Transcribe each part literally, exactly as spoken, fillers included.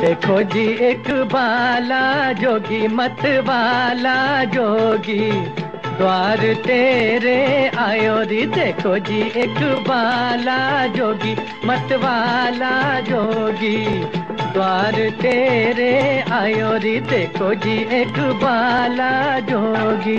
देखो जी एक बाला जोगी मत वाला जोगी द्वार तेरे आयो री। देखो जी एक बाला जोगी मत वाला जोगी द्वार तेरे आयो री। देखो जी एक बाला जोगी।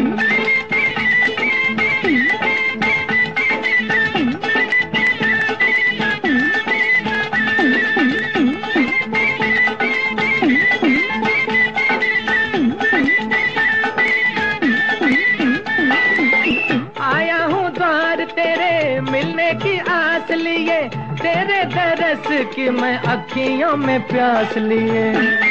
तेरे मिलने की आस लिए, तेरे दरस की मैं अखियों में प्यास लिए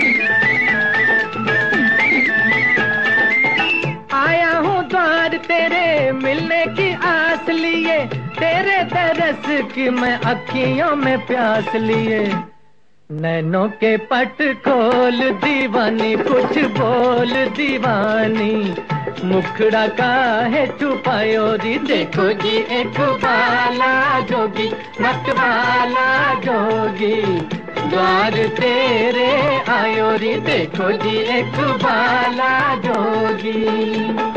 आया हूँ द्वार तेरे मिलने की आस लिए, तेरे दरस की मैं अखियों में प्यास लिए। नैनों के पट खोल दीवानी कुछ बोल दीवानी, मुखड़ा काहे छुपायो री। देखो जी एक बाला जोगी मत वाला जोगी द्वार तेरे आयो री। देखो जी एक बाला जोगी।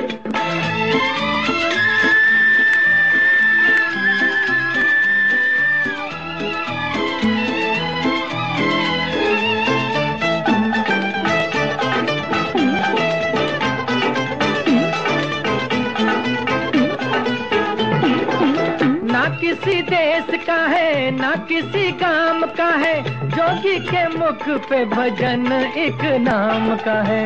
ना किसी देश का है ना किसी काम का है, जोगी के मुख पे भजन एक नाम का है।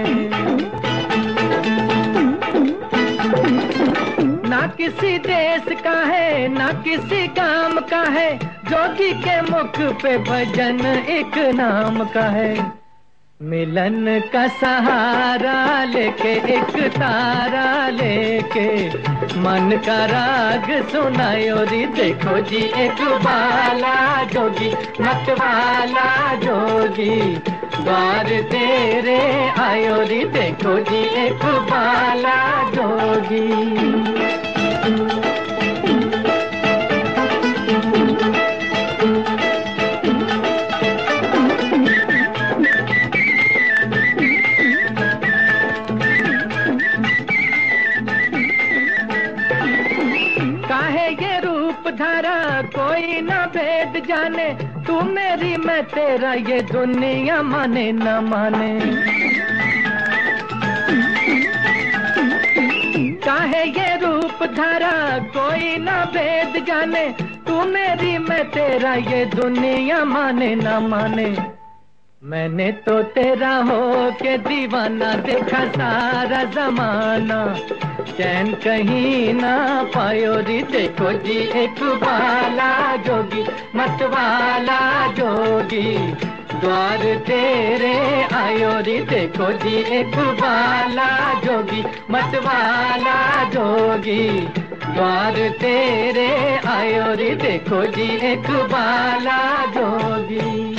ना किसी देश का है ना किसी काम का है, जोगी के मुख पे भजन एक नाम का है। मिलन का सहारा लेके एक तारा लेके मन का राग सुनायो री। देखो जी एक बाला जोगी मत वाला जोगी द्वार तेरे आयो री। देखो जी एक बाला जोगी। काहे ये रूप धारा कोई न भेद जाने, तू मेरी मैं तेरा ये दुनिया माने न माने। काहे ये रूप धारा कोई न भेद जाने, तू मेरी मैं तेरा ये दुनिया माने न माने। मैंने तो तेरा हो के दीवाना देखा सारा जमाना, चैन कहीं ना पायो री। देखो जी एक बाला जोगी मत वाला जोगी द्वार तेरे आयो री। देखो जी एक बाला जोगी मत वाला जोगी द्वार तेरे आयो री। देखो जी एक बाला जोगी।